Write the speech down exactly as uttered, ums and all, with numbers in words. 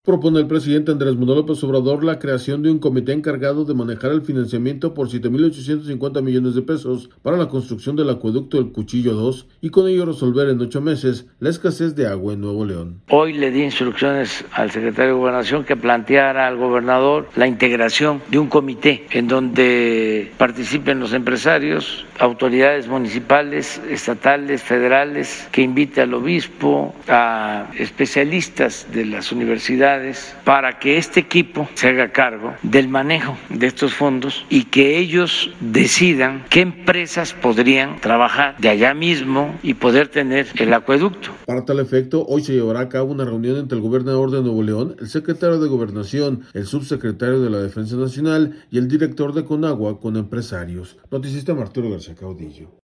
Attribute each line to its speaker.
Speaker 1: Propone el presidente Andrés Manuel López Obrador la creación de un comité encargado de manejar el financiamiento por siete mil ochocientos cincuenta millones de pesos para la construcción del acueducto El Cuchillo dos y con ello resolver en ocho meses la escasez de agua en Nuevo León.
Speaker 2: Hoy le di instrucciones al secretario de Gobernación que planteara al gobernador la integración de un comité en donde participen los empresarios, autoridades municipales, estatales, federales, que invite al obispo, a especialistas de las universidades, para que este equipo se haga cargo del manejo de estos fondos y que ellos decidan qué empresas podrían trabajar de allá mismo y poder tener el acueducto.
Speaker 1: Para tal efecto, hoy se llevará a cabo una reunión entre el gobernador de Nuevo León, el secretario de Gobernación, el subsecretario de la Defensa Nacional y el director de Conagua con empresarios. Noticista Arturo García Caudillo.